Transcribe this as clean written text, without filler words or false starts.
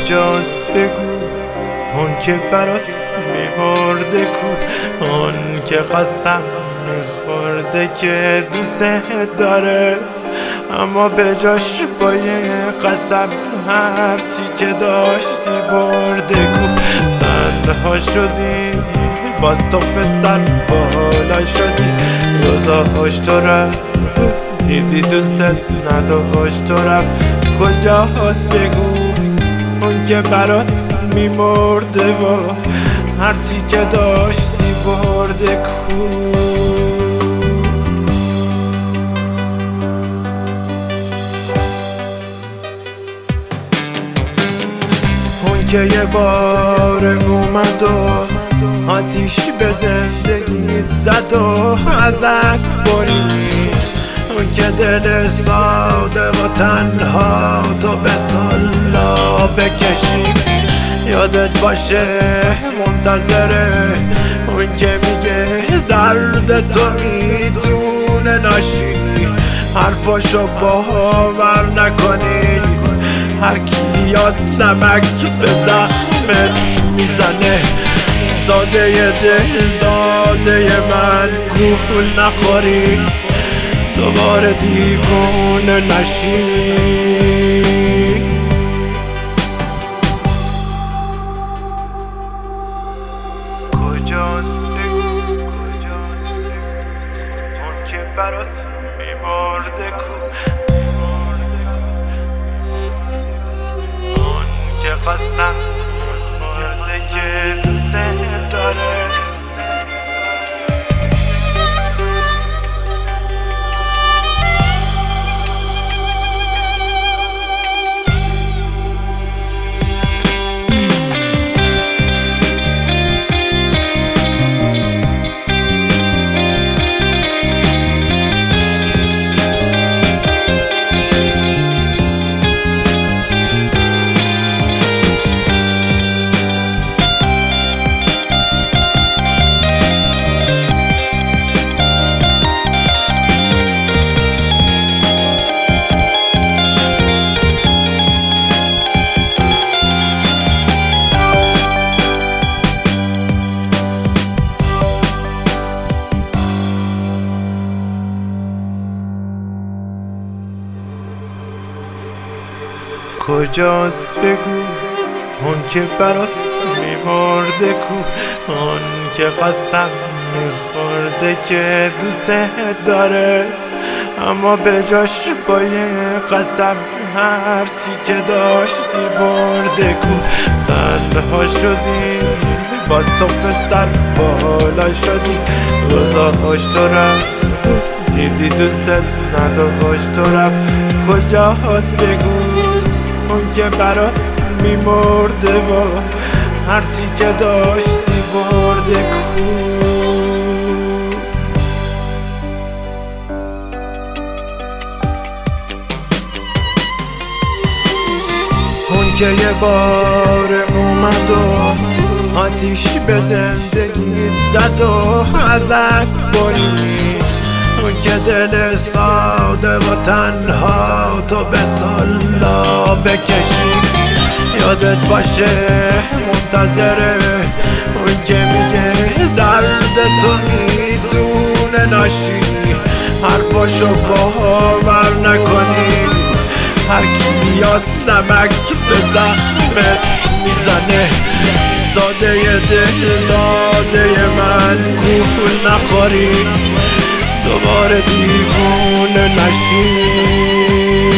کجاست بگو اون که برات میمرده کو، اون که قسم میخورده که دوست داره اما به جاش با یه قسم هرچی که داشتی برده کو. تنها شدی باز تو سر بالا شدی، روزاش تو رفت دیدی دوست نداشت تو رفت. کجاست بگو اون که برات میمرده و هرچی که داشتی برده کو. اون که یه بار اومد و آتیش به زندگیت زد و ازت برید، اون که دل ساده و تنها تو به سلا بکشید. یادت باشه منتظره اون که میگه درد تو میدونه ناشی، حرفاشو باور نکنی. هر کی بیاد نمک به زخمت میزنه، ساده دل داده من گول نخوری، دوباره دیوونه نشی. کجاست بگو اون که برات میمرده کو، اون که قسم میخورده که دوست داره. کجاست بگو اون که برات میمرده کو، اون که قسم میخورده که دوست داره اما به جاش با یه قسم هرچی که داشتی برده کو. تنها شدی باز تو سر بالا شدی، روزاش تو رفت دیدی دوست نداشت تو رفت. کجاست بگو اون که برات میمرده و هرچی که داشتی برده کو. اون که یه بار اومد و آتیش به زندگیت زد و ازت برید، اون که دل ساده و تنها تو به سلا بکشید. یادت باشه منتظره اون که میگه درد تو میدونه ناشی، حرفاشو باور نکنی. هر کی بیاد نمک به زخمت میزنه، ساده دل داده من گول نخوری، دوباره دیوونه نشی.